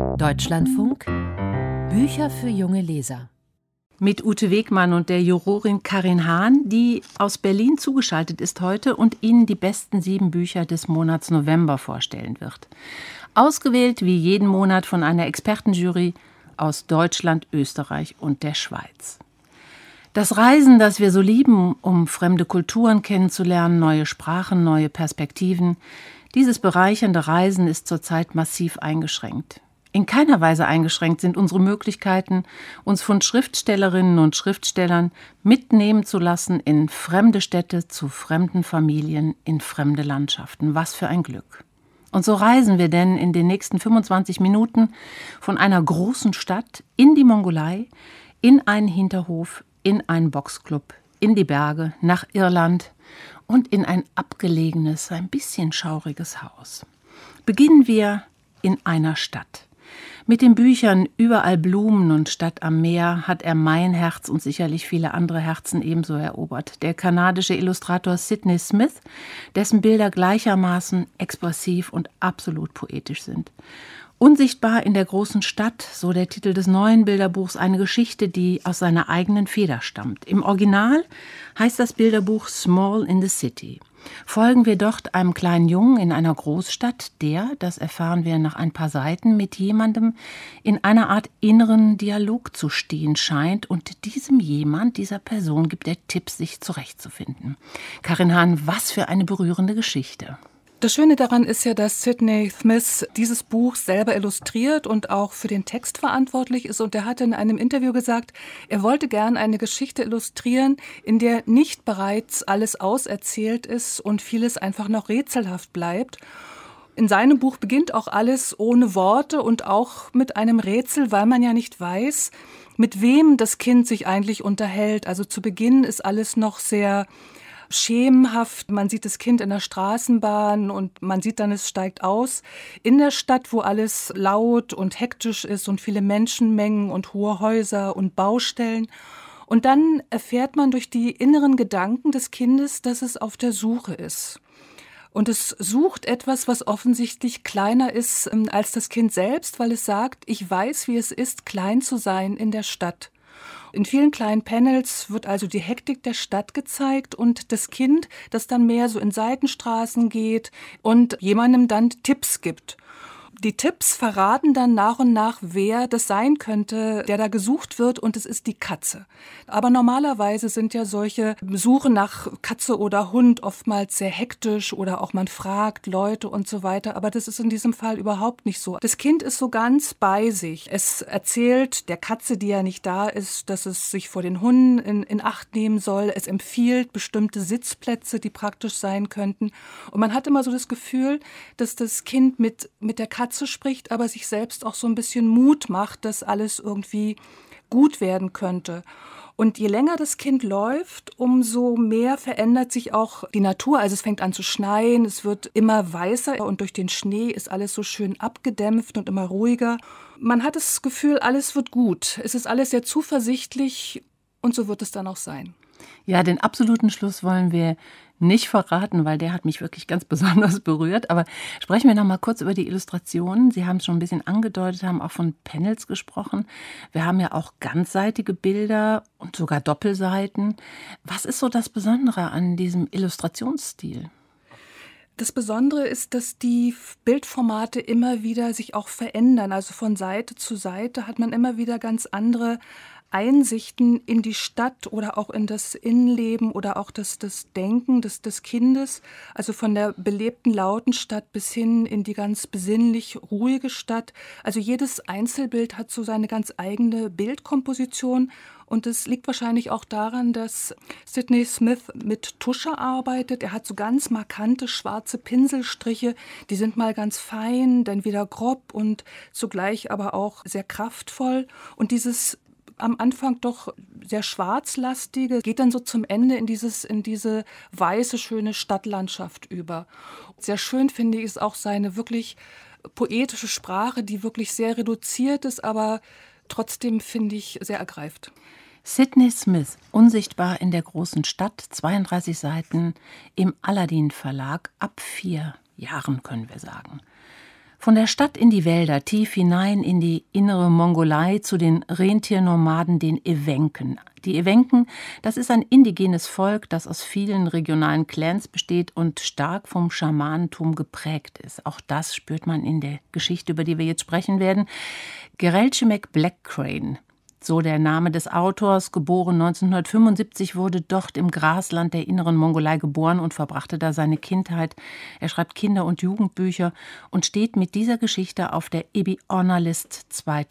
Deutschlandfunk Bücher für junge Leser. Mit Ute Wegmann und der Jurorin Karin Hahn, die aus Berlin zugeschaltet ist heute und Ihnen die besten 7 Bücher des Monats November vorstellen wird. Ausgewählt wie jeden Monat von einer Expertenjury aus Deutschland, Österreich und der Schweiz. Das Reisen, das wir so lieben, um fremde Kulturen kennenzulernen, neue Sprachen, neue Perspektiven, dieses bereichernde Reisen ist zurzeit massiv eingeschränkt. In keiner Weise eingeschränkt sind unsere Möglichkeiten, uns von Schriftstellerinnen und Schriftstellern mitnehmen zu lassen in fremde Städte, zu fremden Familien, in fremde Landschaften. Was für ein Glück. Und so reisen wir denn in den nächsten 25 Minuten von einer großen Stadt in die Mongolei, in einen Hinterhof, in einen Boxclub, in die Berge, nach Irland und in ein abgelegenes, ein bisschen schauriges Haus. Beginnen wir in einer Stadt. Mit den Büchern Überall Blumen und Stadt am Meer hat er mein Herz und sicherlich viele andere Herzen ebenso erobert. Der kanadische Illustrator Sydney Smith, dessen Bilder gleichermaßen expressiv und absolut poetisch sind. Unsichtbar in der großen Stadt, so der Titel des neuen Bilderbuchs, eine Geschichte, die aus seiner eigenen Feder stammt. Im Original heißt das Bilderbuch Small in the City. Folgen wir dort einem kleinen Jungen in einer Großstadt, der, das erfahren wir nach ein paar Seiten, mit jemandem in einer Art inneren Dialog zu stehen scheint und diesem jemand, dieser Person gibt er Tipps, sich zurechtzufinden. Karin Hahn, was für eine berührende Geschichte. Das Schöne daran ist ja, dass Sydney Smith dieses Buch selber illustriert und auch für den Text verantwortlich ist. Und er hatte in einem Interview gesagt, er wollte gern eine Geschichte illustrieren, in der nicht bereits alles auserzählt ist und vieles einfach noch rätselhaft bleibt. In seinem Buch beginnt auch alles ohne Worte und auch mit einem Rätsel, weil man ja nicht weiß, mit wem das Kind sich eigentlich unterhält. Also zu Beginn ist alles noch sehr schemenhaft. Man sieht das Kind in der Straßenbahn und man sieht dann, es steigt aus in der Stadt, wo alles laut und hektisch ist und viele Menschenmengen und hohe Häuser und Baustellen. Und dann erfährt man durch die inneren Gedanken des Kindes, dass es auf der Suche ist. Und es sucht etwas, was offensichtlich kleiner ist als das Kind selbst, weil es sagt, ich weiß, wie es ist, klein zu sein in der Stadt. In vielen kleinen Panels wird also die Hektik der Stadt gezeigt und das Kind, das dann mehr so in Seitenstraßen geht und jemandem dann Tipps gibt. Die Tipps verraten dann nach und nach, wer das sein könnte, der da gesucht wird, und es ist die Katze. Aber normalerweise sind ja solche Suchen nach Katze oder Hund oftmals sehr hektisch oder auch man fragt Leute und so weiter, aber das ist in diesem Fall überhaupt nicht so. Das Kind ist so ganz bei sich. Es erzählt der Katze, die ja nicht da ist, dass es sich vor den Hunden in Acht nehmen soll. Es empfiehlt bestimmte Sitzplätze, die praktisch sein könnten. Und man hat immer so das Gefühl, dass das Kind mit der Katze spricht, aber sich selbst auch so ein bisschen Mut macht, dass alles irgendwie gut werden könnte. Und je länger das Kind läuft, umso mehr verändert sich auch die Natur. Also es fängt an zu schneien, es wird immer weißer und durch den Schnee ist alles so schön abgedämpft und immer ruhiger. Man hat das Gefühl, alles wird gut. Es ist alles sehr zuversichtlich und so wird es dann auch sein. Ja, den absoluten Schluss wollen wir nicht verraten, weil der hat mich wirklich ganz besonders berührt. Aber sprechen wir noch mal kurz über die Illustrationen. Sie haben es schon ein bisschen angedeutet, haben auch von Panels gesprochen. Wir haben ja auch ganzseitige Bilder und sogar Doppelseiten. Was ist so das Besondere an diesem Illustrationsstil? Das Besondere ist, dass die Bildformate immer wieder sich auch verändern. Also von Seite zu Seite hat man immer wieder ganz andere Einsichten in die Stadt oder auch in das Innenleben oder auch das Denken des Kindes. Also von der belebten, lauten Stadt bis hin in die ganz besinnlich ruhige Stadt. Also jedes Einzelbild hat so seine ganz eigene Bildkomposition. Und es liegt wahrscheinlich auch daran, dass Sydney Smith mit Tusche arbeitet. Er hat so ganz markante schwarze Pinselstriche. Die sind mal ganz fein, dann wieder grob und zugleich aber auch sehr kraftvoll. Und dieses am Anfang doch sehr schwarzlastige, geht dann so zum Ende in diese weiße, schöne Stadtlandschaft über. Sehr schön finde ich ist auch seine wirklich poetische Sprache, die wirklich sehr reduziert ist, aber trotzdem, finde ich, sehr ergreift. Sydney Smith, Unsichtbar in der großen Stadt, 32 Seiten im Aladdin Verlag, ab 4 Jahren, können wir sagen. Von der Stadt in die Wälder, tief hinein in die innere Mongolei, zu den Rentiernomaden, den Ewenken. Die Ewenken, das ist ein indigenes Volk, das aus vielen regionalen Clans besteht und stark vom Schamanentum geprägt ist. Auch das spürt man in der Geschichte, über die wir jetzt sprechen werden. Gerelchimek Blackcrane, so der Name des Autors, geboren 1975, wurde dort im Grasland der inneren Mongolei geboren und verbrachte da seine Kindheit. Er schreibt Kinder- und Jugendbücher und steht mit dieser Geschichte auf der Ebi Honor List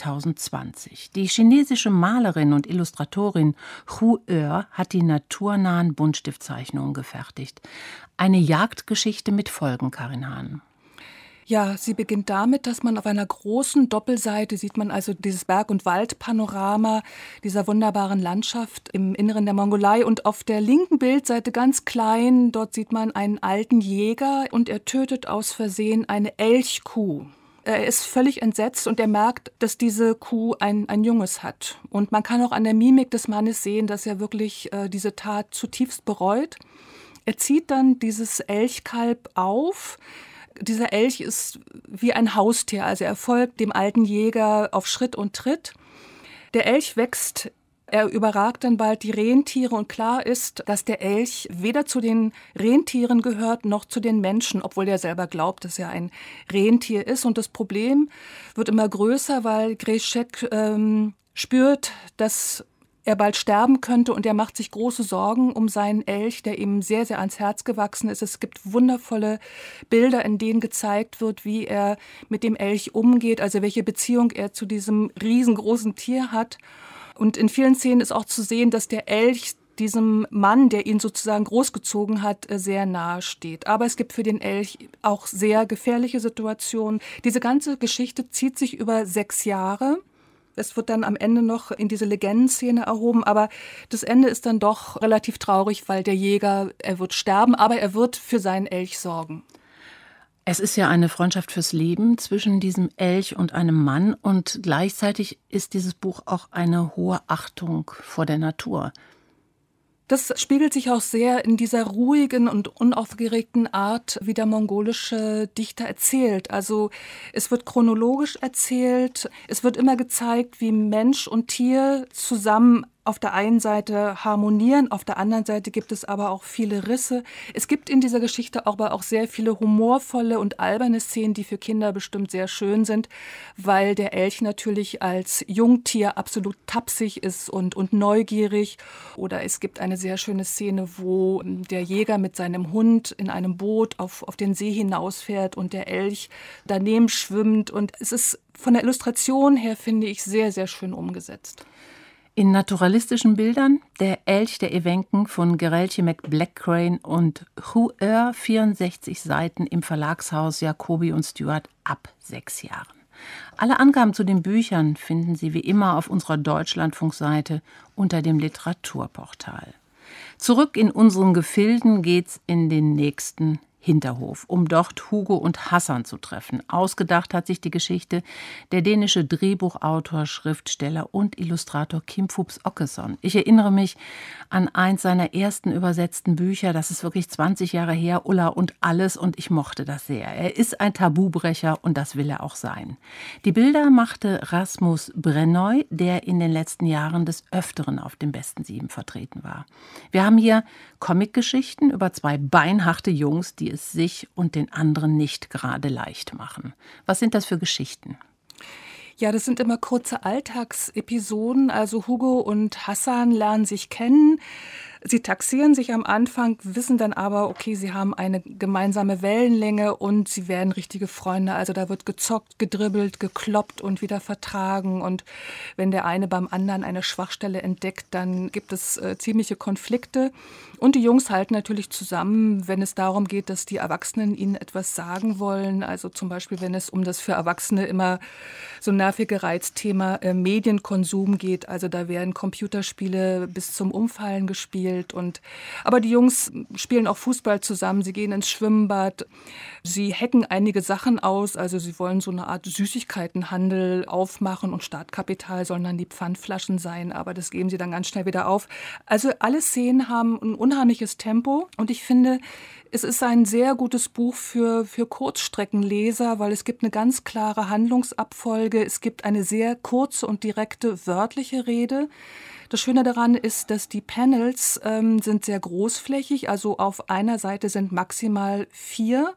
2020. Die chinesische Malerin und Illustratorin Hu Er hat die naturnahen Buntstiftzeichnungen gefertigt. Eine Jagdgeschichte mit Folgen, Karin Hahn. Ja, sie beginnt damit, dass man auf einer großen Doppelseite sieht man also dieses Berg- und Waldpanorama dieser wunderbaren Landschaft im Inneren der Mongolei. Und auf der linken Bildseite ganz klein, dort sieht man einen alten Jäger und er tötet aus Versehen eine Elchkuh. Er ist völlig entsetzt und er merkt, dass diese Kuh ein Junges hat. Und man kann auch an der Mimik des Mannes sehen, dass er wirklich diese Tat zutiefst bereut. Er zieht dann dieses Elchkalb auf. Dieser Elch ist wie ein Haustier, also er folgt dem alten Jäger auf Schritt und Tritt. Der Elch wächst, er überragt dann bald die Rentiere und klar ist, dass der Elch weder zu den Rentieren gehört noch zu den Menschen, obwohl er selber glaubt, dass er ein Rentier ist. Und das Problem wird immer größer, weil Greshek spürt, dass er bald sterben könnte und er macht sich große Sorgen um seinen Elch, der ihm sehr, sehr ans Herz gewachsen ist. Es gibt wundervolle Bilder, in denen gezeigt wird, wie er mit dem Elch umgeht, also welche Beziehung er zu diesem riesengroßen Tier hat. Und in vielen Szenen ist auch zu sehen, dass der Elch diesem Mann, der ihn sozusagen großgezogen hat, sehr nahe steht. Aber es gibt für den Elch auch sehr gefährliche Situationen. Diese ganze Geschichte zieht sich über 6 Jahre. Es wird dann am Ende noch in diese Legendenszene erhoben, aber das Ende ist dann doch relativ traurig, weil der Jäger, er wird sterben, aber er wird für seinen Elch sorgen. Es ist ja eine Freundschaft fürs Leben zwischen diesem Elch und einem Mann und gleichzeitig ist dieses Buch auch eine hohe Achtung vor der Natur. Das spiegelt sich auch sehr in dieser ruhigen und unaufgeregten Art, wie der mongolische Dichter erzählt. Also es wird chronologisch erzählt, es wird immer gezeigt, wie Mensch und Tier zusammen auf der einen Seite harmonieren, auf der anderen Seite gibt es aber auch viele Risse. Es gibt in dieser Geschichte aber auch sehr viele humorvolle und alberne Szenen, die für Kinder bestimmt sehr schön sind, weil der Elch natürlich als Jungtier absolut tapsig ist und neugierig. Oder es gibt eine sehr schöne Szene, wo der Jäger mit seinem Hund in einem Boot auf den See hinausfährt und der Elch daneben schwimmt. Und es ist von der Illustration her, finde ich, sehr, sehr schön umgesetzt. In naturalistischen Bildern der Elch der Ewenken von Gerelchimek Blackcrane und Hu Er, 64 Seiten im Verlagshaus Jacobi und Stewart ab 6 Jahren. Alle Angaben zu den Büchern finden Sie wie immer auf unserer Deutschlandfunkseite unter dem Literaturportal. Zurück in unseren Gefilden geht's in den nächsten Hinterhof, um dort Hugo und Hassan zu treffen. Ausgedacht hat sich die Geschichte der dänische Drehbuchautor, Schriftsteller und Illustrator Kim Fupz Åkesson. Ich erinnere mich an eins seiner ersten übersetzten Bücher, das ist wirklich 20 Jahre her, Ulla und alles, und ich mochte das sehr. Er ist ein Tabubrecher und das will er auch sein. Die Bilder machte Rasmus Brennøy, der in den letzten Jahren des Öfteren auf den besten 7 vertreten war. Wir haben hier Comicgeschichten über 2 beinharte Jungs, die es sich und den anderen nicht gerade leicht machen. Was sind das für Geschichten? Ja, das sind immer kurze Alltagsepisoden. Also Hugo und Hassan lernen sich kennen. Sie taxieren sich am Anfang, wissen dann aber, okay, sie haben eine gemeinsame Wellenlänge und sie werden richtige Freunde. Also da wird gezockt, gedribbelt, gekloppt und wieder vertragen. Und wenn der eine beim anderen eine Schwachstelle entdeckt, dann gibt es ziemliche Konflikte. Und die Jungs halten natürlich zusammen, wenn es darum geht, dass die Erwachsenen ihnen etwas sagen wollen. Also zum Beispiel, wenn es um das für Erwachsene immer so nervige Reizthema Medienkonsum geht. Also da werden Computerspiele bis zum Umfallen gespielt. wild. Aber die Jungs spielen auch Fußball zusammen, sie gehen ins Schwimmbad, sie hacken einige Sachen aus, also sie wollen so eine Art Süßigkeitenhandel aufmachen und Startkapital sollen dann die Pfandflaschen sein, aber das geben sie dann ganz schnell wieder auf. Also alle Szenen haben ein unheimliches Tempo und ich finde, es ist ein sehr gutes Buch für Kurzstreckenleser, weil es gibt eine ganz klare Handlungsabfolge, es gibt eine sehr kurze und direkte wörtliche Rede. Das Schöne daran ist, dass die Panels sind sehr großflächig, also auf einer Seite sind maximal 4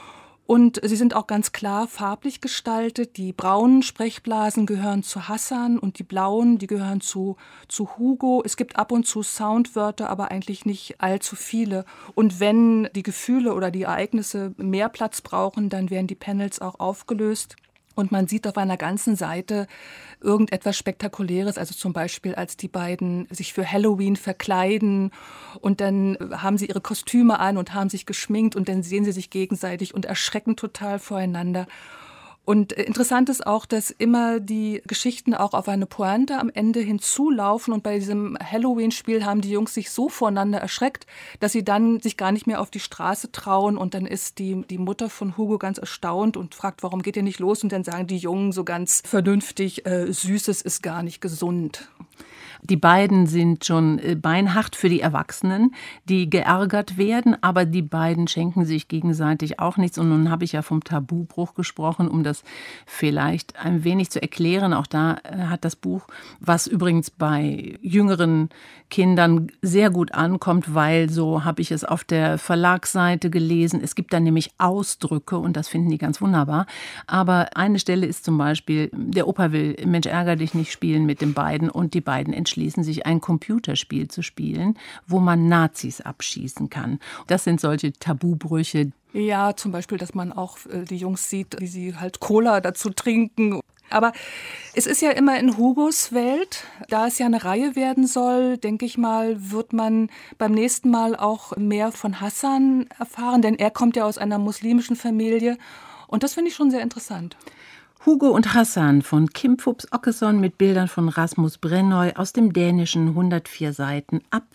und sie sind auch ganz klar farblich gestaltet. Die braunen Sprechblasen gehören zu Hassan und die blauen, die gehören zu Hugo. Es gibt ab und zu Soundwörter, aber eigentlich nicht allzu viele. Und wenn die Gefühle oder die Ereignisse mehr Platz brauchen, dann werden die Panels auch aufgelöst. Und man sieht auf einer ganzen Seite irgendetwas Spektakuläres, also zum Beispiel, als die beiden sich für Halloween verkleiden und dann haben sie ihre Kostüme an und haben sich geschminkt und dann sehen sie sich gegenseitig und erschrecken total voreinander. Und interessant ist auch, dass immer die Geschichten auch auf eine Pointe am Ende hinzulaufen. Und bei diesem Halloween-Spiel haben die Jungs sich so voreinander erschreckt, dass sie dann sich gar nicht mehr auf die Straße trauen. Und dann ist die Mutter von Hugo ganz erstaunt und fragt, warum geht ihr nicht los? Und dann sagen die Jungen so ganz vernünftig, Süßes ist gar nicht gesund. Die beiden sind schon beinhart für die Erwachsenen, die geärgert werden, aber die beiden schenken sich gegenseitig auch nichts. Und nun habe ich ja vom Tabubruch gesprochen, um das vielleicht ein wenig zu erklären. Auch da hat das Buch, was übrigens bei jüngeren Kindern sehr gut ankommt, weil, so habe ich es auf der Verlagsseite gelesen, es gibt da nämlich Ausdrücke und das finden die ganz wunderbar. Aber eine Stelle ist zum Beispiel, der Opa will Mensch ärger dich nicht spielen mit den beiden und die beiden entschließen sich, ein Computerspiel zu spielen, wo man Nazis abschießen kann. Das sind solche Tabubrüche. Ja, zum Beispiel, dass man auch die Jungs sieht, wie sie halt Cola dazu trinken. Aber es ist ja immer in Hugos Welt, da es ja eine Reihe werden soll, denke ich mal, wird man beim nächsten Mal auch mehr von Hassan erfahren, denn er kommt ja aus einer muslimischen Familie und das finde ich schon sehr interessant. Hugo und Hassan von Kim Fupz Åkesson mit Bildern von Rasmus Brennøy aus dem dänischen 104 Seiten ab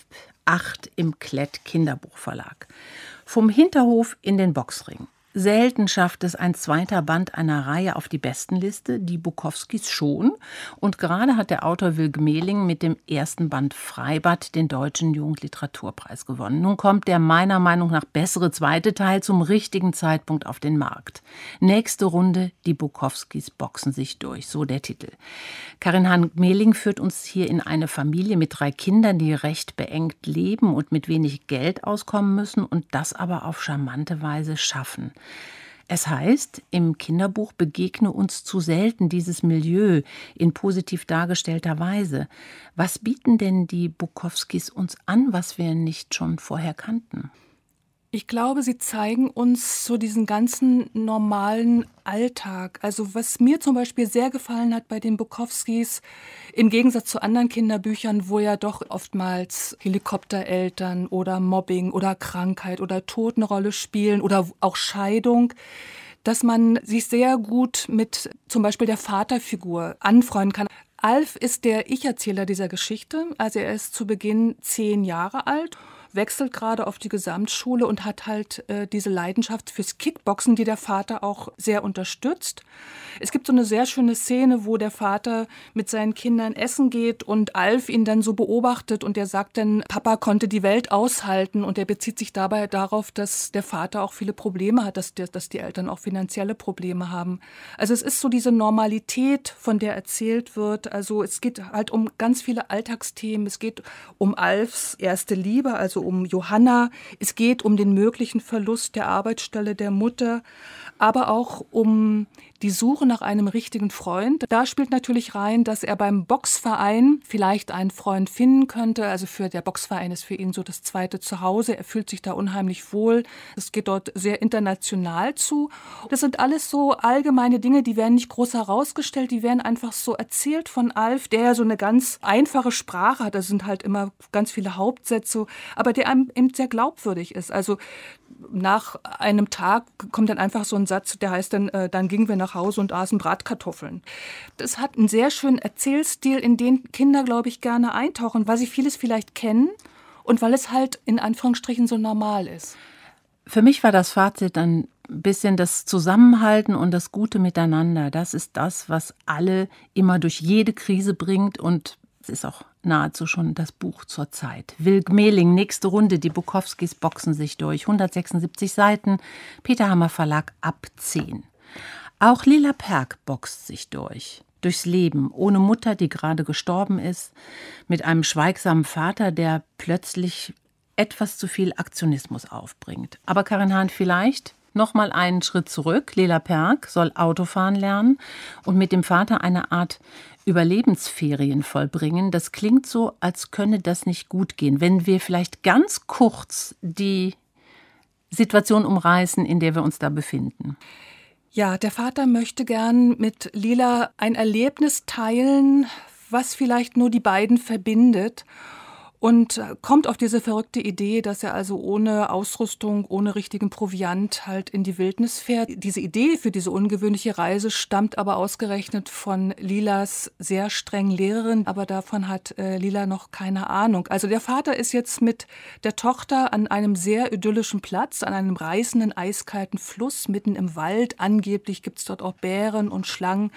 8 im Klett Kinderbuchverlag. Vom Hinterhof in den Boxring. Selten schafft es ein zweiter Band einer Reihe auf die Bestenliste, die Bukowskis schon. Und gerade hat der Autor Wilg Meling mit dem ersten Band Freibad den Deutschen Jugendliteraturpreis gewonnen. Nun kommt der meiner Meinung nach bessere zweite Teil zum richtigen Zeitpunkt auf den Markt. Nächste Runde, die Bukowskis boxen sich durch, so der Titel. Karin Hahn-Meling führt uns hier in eine Familie mit 3 Kindern, die recht beengt leben und mit wenig Geld auskommen müssen und das aber auf charmante Weise schaffen. Es heißt, im Kinderbuch begegne uns zu selten dieses Milieu in positiv dargestellter Weise. Was bieten denn die Bukowskis uns an, was wir nicht schon vorher kannten? Ich glaube, sie zeigen uns so diesen ganzen normalen Alltag. Also was mir zum Beispiel sehr gefallen hat bei den Bukowskis, im Gegensatz zu anderen Kinderbüchern, wo ja doch oftmals Helikoptereltern oder Mobbing oder Krankheit oder Tod eine Rolle spielen oder auch Scheidung, dass man sich sehr gut mit zum Beispiel der Vaterfigur anfreunden kann. Alf ist der Ich-Erzähler dieser Geschichte. Also er ist zu Beginn 10 Jahre alt, wechselt gerade auf die Gesamtschule und hat halt diese Leidenschaft fürs Kickboxen, die der Vater auch sehr unterstützt. Es gibt so eine sehr schöne Szene, wo der Vater mit seinen Kindern essen geht und Alf ihn dann so beobachtet und er sagt dann, Papa konnte die Welt aushalten und er bezieht sich dabei darauf, dass der Vater auch viele Probleme hat, dass die Eltern auch finanzielle Probleme haben. Also es ist so diese Normalität, von der erzählt wird. Also es geht halt um ganz viele Alltagsthemen. Es geht um Alfs erste Liebe, also um Johanna. Es geht um den möglichen Verlust der Arbeitsstelle der Mutter, aber auch um die Suche nach einem richtigen Freund. Da spielt natürlich rein, dass er beim Boxverein vielleicht einen Freund finden könnte. Also der Boxverein ist für ihn so das zweite Zuhause. Er fühlt sich da unheimlich wohl. Es geht dort sehr international zu. Das sind alles so allgemeine Dinge, die werden nicht groß herausgestellt, die werden einfach so erzählt von Alf, der ja so eine ganz einfache Sprache hat. Das sind halt immer ganz viele Hauptsätze, aber der einem eben sehr glaubwürdig ist. Also nach einem Tag kommt dann einfach so ein Satz, der heißt dann gingen wir nach Hause und aßen Bratkartoffeln. Das hat einen sehr schönen Erzählstil, in den Kinder, glaube ich, gerne eintauchen, weil sie vieles vielleicht kennen und weil es halt in Anführungsstrichen so normal ist. Für mich war das Fazit ein bisschen das Zusammenhalten und das gute Miteinander. Das ist das, was alle immer durch jede Krise bringt, und es ist auch nahezu schon das Buch zur Zeit. Will Gmeling, nächste Runde, die Bukowskis boxen sich durch. 176 Seiten, Peter Hammer Verlag, ab 10. Auch Lila Perk boxt sich durchs Leben, ohne Mutter, die gerade gestorben ist, mit einem schweigsamen Vater, der plötzlich etwas zu viel Aktionismus aufbringt. Aber Karin Hahn, vielleicht noch mal einen Schritt zurück. Lila Perk soll Autofahren lernen und mit dem Vater eine Art Überlebensferien vollbringen. Das klingt so, als könne das nicht gut gehen. Wenn wir vielleicht ganz kurz die Situation umreißen, in der wir uns da befinden. Ja, der Vater möchte gern mit Lila ein Erlebnis teilen, was vielleicht nur die beiden verbindet, und kommt auf diese verrückte Idee, dass er also ohne Ausrüstung, ohne richtigen Proviant halt in die Wildnis fährt. Diese Idee für diese ungewöhnliche Reise stammt aber ausgerechnet von Lilas sehr strengen Lehrerin, aber davon hat Lila noch keine Ahnung. Also der Vater ist jetzt mit der Tochter an einem sehr idyllischen Platz, an einem reißenden, eiskalten Fluss mitten im Wald. Angeblich gibt es dort auch Bären und Schlangen.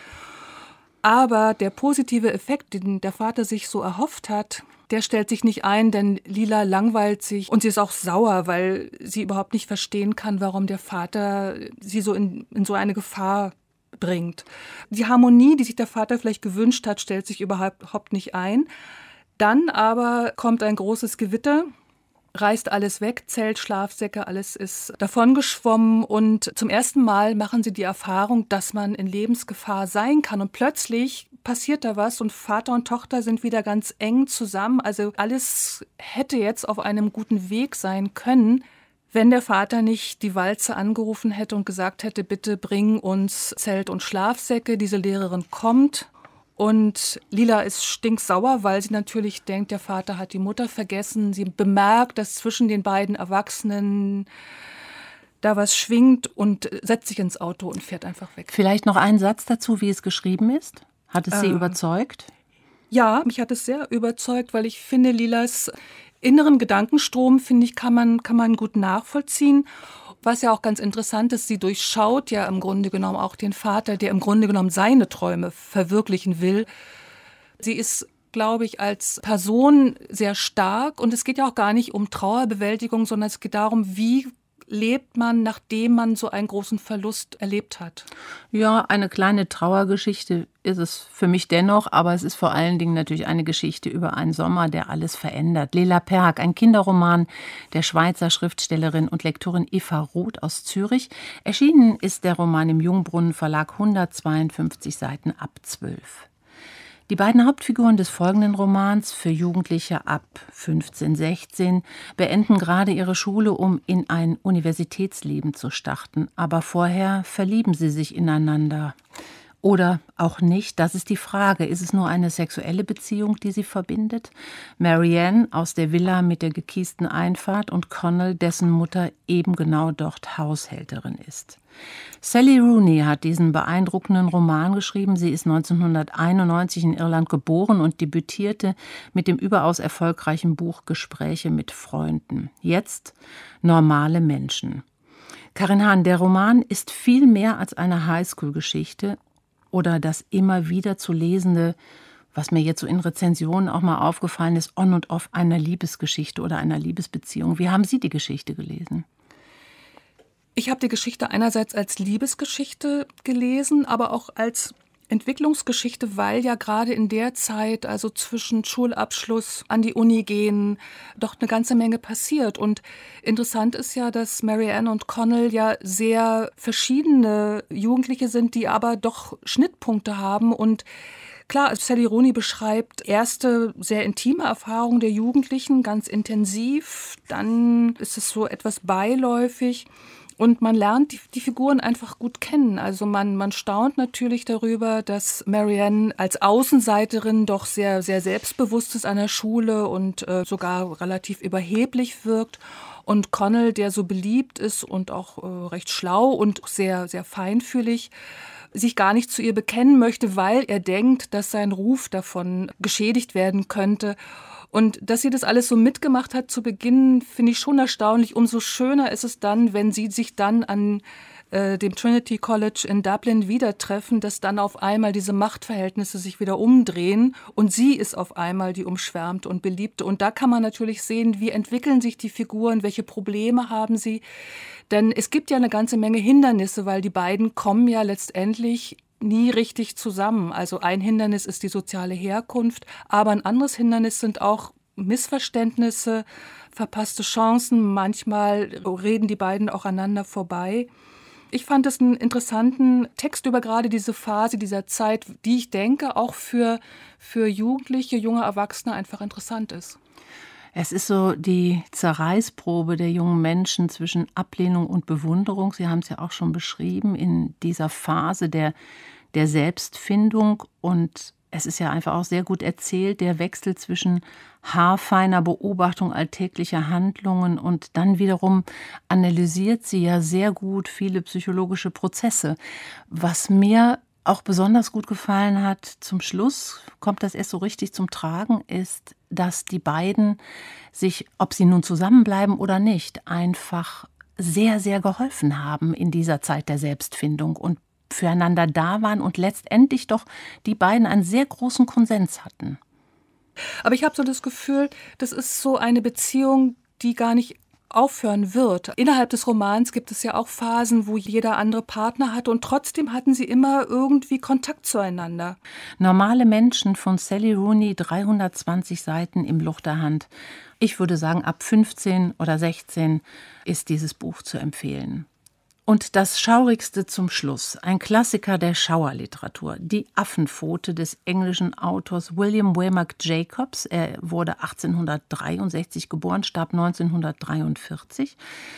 Aber der positive Effekt, den der Vater sich so erhofft hat, der stellt sich nicht ein, denn Lila langweilt sich und sie ist auch sauer, weil sie überhaupt nicht verstehen kann, warum der Vater sie so in so eine Gefahr bringt. Die Harmonie, die sich der Vater vielleicht gewünscht hat, stellt sich überhaupt nicht ein. Dann aber kommt ein großes Gewitter, reißt alles weg, Zelt, Schlafsäcke, alles ist davongeschwommen, und zum ersten Mal machen sie die Erfahrung, dass man in Lebensgefahr sein kann, und plötzlich passiert da was und Vater und Tochter sind wieder ganz eng zusammen. Also alles hätte jetzt auf einem guten Weg sein können, wenn der Vater nicht die Walze angerufen hätte und gesagt hätte, bitte bring uns Zelt und Schlafsäcke, diese Lehrerin kommt. Und Lila ist stinksauer, weil sie natürlich denkt, der Vater hat die Mutter vergessen. Sie bemerkt, dass zwischen den beiden Erwachsenen da was schwingt, und setzt sich ins Auto und fährt einfach weg. Vielleicht noch einen Satz dazu, wie es geschrieben ist. Hat es Sie überzeugt? Ja, mich hat es sehr überzeugt, weil ich finde, Lilas inneren Gedankenstrom, finde ich, kann man gut nachvollziehen. Was ja auch ganz interessant ist, sie durchschaut ja im Grunde genommen auch den Vater, der im Grunde genommen seine Träume verwirklichen will. Sie ist, glaube ich, als Person sehr stark, und es geht ja auch gar nicht um Trauerbewältigung, sondern es geht darum, wie lebt man, nachdem man so einen großen Verlust erlebt hat? Ja, eine kleine Trauergeschichte ist es für mich dennoch, aber es ist vor allen Dingen natürlich eine Geschichte über einen Sommer, der alles verändert. Lila Perk, ein Kinderroman der Schweizer Schriftstellerin und Lektorin Eva Roth aus Zürich. Erschienen ist der Roman im Jungbrunnen Verlag, 152 Seiten ab 12. Die beiden Hauptfiguren des folgenden Romans für Jugendliche ab 15, 16 beenden gerade ihre Schule, um in ein Universitätsleben zu starten. Aber vorher verlieben sie sich ineinander. Oder auch nicht, das ist die Frage. Ist es nur eine sexuelle Beziehung, die sie verbindet? Marianne aus der Villa mit der gekiesten Einfahrt und Connell, dessen Mutter eben genau dort Haushälterin ist. Sally Rooney hat diesen beeindruckenden Roman geschrieben. Sie ist 1991 in Irland geboren und debütierte mit dem überaus erfolgreichen Buch Gespräche mit Freunden. Jetzt normale Menschen. Karin Hahn, der Roman ist viel mehr als eine Highschool-Geschichte oder das immer wieder zu lesende, was mir jetzt so in Rezensionen auch mal aufgefallen ist, on und off einer Liebesgeschichte oder einer Liebesbeziehung. Wie haben Sie die Geschichte gelesen? Ich habe die Geschichte einerseits als Liebesgeschichte gelesen, aber auch als Entwicklungsgeschichte, weil ja gerade in der Zeit, also zwischen Schulabschluss, an die Uni gehen, doch eine ganze Menge passiert. Und interessant ist ja, dass Marianne und Connell ja sehr verschiedene Jugendliche sind, die aber doch Schnittpunkte haben. Und klar, Sally Rooney beschreibt erste sehr intime Erfahrungen der Jugendlichen, ganz intensiv. Dann ist es so etwas beiläufig. Und man lernt die Figuren einfach gut kennen. Also man staunt natürlich darüber, dass Marianne als Außenseiterin doch sehr, sehr selbstbewusst ist an der Schule und sogar relativ überheblich wirkt. Und Connell, der so beliebt ist und auch recht schlau und sehr, sehr feinfühlig, sich gar nicht zu ihr bekennen möchte, weil er denkt, dass sein Ruf davon geschädigt werden könnte. Und dass sie das alles so mitgemacht hat zu Beginn, finde ich schon erstaunlich. Umso schöner ist es dann, wenn sie sich dann an dem Trinity College in Dublin wieder treffen, dass dann auf einmal diese Machtverhältnisse sich wieder umdrehen und sie ist auf einmal die umschwärmte und beliebte. Und da kann man natürlich sehen, wie entwickeln sich die Figuren, welche Probleme haben sie. Denn es gibt ja eine ganze Menge Hindernisse, weil die beiden kommen ja letztendlich nie richtig zusammen. Also ein Hindernis ist die soziale Herkunft, aber ein anderes Hindernis sind auch Missverständnisse, verpasste Chancen. Manchmal reden die beiden auch aneinander vorbei. Ich fand es einen interessanten Text über gerade diese Phase, dieser Zeit, die ich denke auch für Jugendliche, junge Erwachsene einfach interessant ist. Es ist so die Zerreißprobe der jungen Menschen zwischen Ablehnung und Bewunderung. Sie haben es ja auch schon beschrieben in dieser Phase der Selbstfindung. Und es ist ja einfach auch sehr gut erzählt, der Wechsel zwischen haarfeiner Beobachtung alltäglicher Handlungen und dann wiederum analysiert sie ja sehr gut viele psychologische Prozesse. Was mir auch besonders gut gefallen hat, zum Schluss kommt das erst so richtig zum Tragen, ist, dass die beiden sich, ob sie nun zusammenbleiben oder nicht, einfach sehr, sehr geholfen haben in dieser Zeit der Selbstfindung und füreinander da waren und letztendlich doch die beiden einen sehr großen Konsens hatten. Aber ich habe so das Gefühl, das ist so eine Beziehung, die gar nicht aufhören wird. Innerhalb des Romans gibt es ja auch Phasen, wo jeder andere Partner hatte und trotzdem hatten sie immer irgendwie Kontakt zueinander. Normale Menschen von Sally Rooney, 320 Seiten im Luchterhand. Ich würde sagen, ab 15 oder 16 ist dieses Buch zu empfehlen. Und das Schaurigste zum Schluss, ein Klassiker der Schauerliteratur, Die Affenpfote des englischen Autors William Waymark Jacobs. Er wurde 1863 geboren, starb 1943.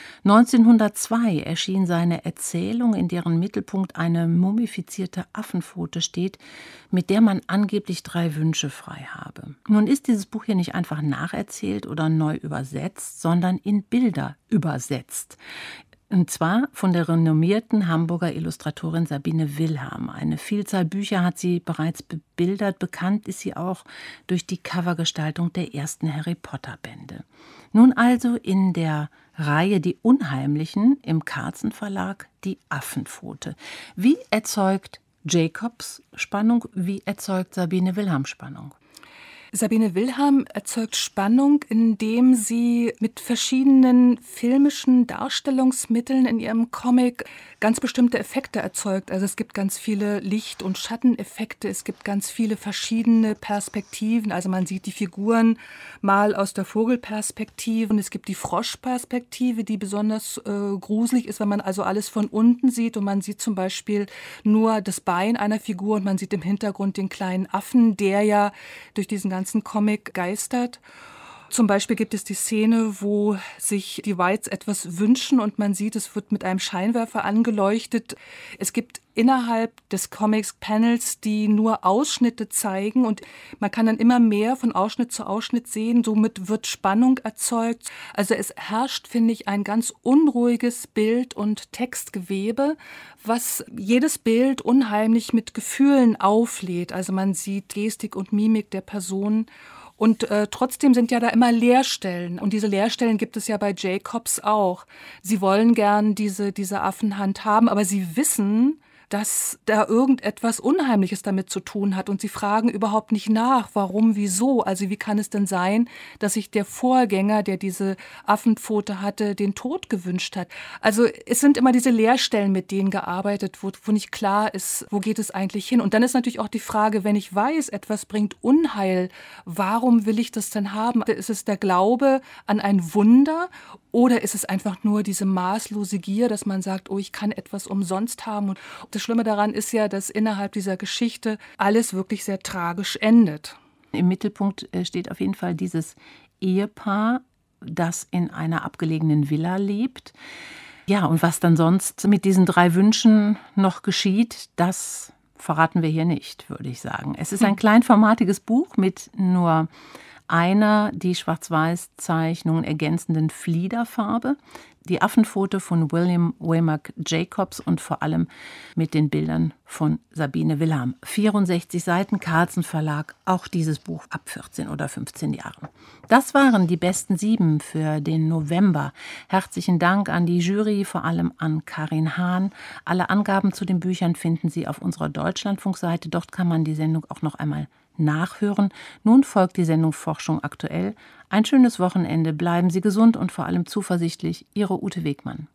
1902 erschien seine Erzählung, in deren Mittelpunkt eine mumifizierte Affenpfote steht, mit der man angeblich 3 Wünsche frei habe. Nun ist dieses Buch hier nicht einfach nacherzählt oder neu übersetzt, sondern in Bilder übersetzt. Und zwar von der renommierten Hamburger Illustratorin Sabine Wilharm. Eine Vielzahl Bücher hat sie bereits bebildert. Bekannt ist sie auch durch die Covergestaltung der ersten Harry-Potter-Bände. Nun also in der Reihe Die Unheimlichen im Carlsen Verlag Die Affenpfote. Wie erzeugt Jacobs Spannung? Wie erzeugt Sabine Wilharm Spannung? Sabine Wilharm erzeugt Spannung, indem sie mit verschiedenen filmischen Darstellungsmitteln in ihrem Comic ganz bestimmte Effekte erzeugt. Also es gibt ganz viele Licht- und Schatteneffekte, es gibt ganz viele verschiedene Perspektiven. Also man sieht die Figuren mal aus der Vogelperspektive und es gibt die Froschperspektive, die besonders gruselig ist, wenn man also alles von unten sieht und man sieht zum Beispiel nur das Bein einer Figur und man sieht im Hintergrund den kleinen Affen, der ja durch diesen ganzen Comic geistert. Zum Beispiel gibt es die Szene, wo sich die Whites etwas wünschen und man sieht, es wird mit einem Scheinwerfer angeleuchtet. Es gibt innerhalb des Comics Panels, die nur Ausschnitte zeigen und man kann dann immer mehr von Ausschnitt zu Ausschnitt sehen. Somit wird Spannung erzeugt. Also es herrscht, finde ich, ein ganz unruhiges Bild- und Textgewebe, was jedes Bild unheimlich mit Gefühlen auflädt. Also man sieht Gestik und Mimik der Person. Und trotzdem sind ja da immer Leerstellen. Und diese Leerstellen gibt es ja bei Jacobs auch. Sie wollen gern diese Affenhand haben, aber sie wissen, dass da irgendetwas Unheimliches damit zu tun hat. Und sie fragen überhaupt nicht nach, warum, wieso. Also wie kann es denn sein, dass sich der Vorgänger, der diese Affenpfote hatte, den Tod gewünscht hat? Also es sind immer diese Leerstellen, mit denen gearbeitet wird, wo nicht klar ist, wo geht es eigentlich hin. Und dann ist natürlich auch die Frage, wenn ich weiß, etwas bringt Unheil, warum will ich das denn haben? Ist es der Glaube an ein Wunder oder ist es einfach nur diese maßlose Gier, dass man sagt, oh, ich kann etwas umsonst haben? Und das Schlimme daran ist ja, dass innerhalb dieser Geschichte alles wirklich sehr tragisch endet. Im Mittelpunkt steht auf jeden Fall dieses Ehepaar, das in einer abgelegenen Villa lebt. Ja, und was dann sonst mit diesen 3 Wünschen noch geschieht, das verraten wir hier nicht, würde ich sagen. Es ist ein kleinformatiges Buch mit nur einer die Schwarz-Weiß-Zeichnungen ergänzenden Fliederfarbe, die Affenpfote von William Waymark Jacobs und vor allem mit den Bildern von Sabine Wilharm. 64 Seiten, Carlsen Verlag, auch dieses Buch ab 14 oder 15 Jahren. Das waren die besten 7 für den November. Herzlichen Dank an die Jury, vor allem an Karin Hahn. Alle Angaben zu den Büchern finden Sie auf unserer Deutschlandfunkseite. Dort kann man die Sendung auch noch einmal nachhören. Nun folgt die Sendung Forschung aktuell. Ein schönes Wochenende, bleiben Sie gesund und vor allem zuversichtlich. Ihre Ute Wegmann.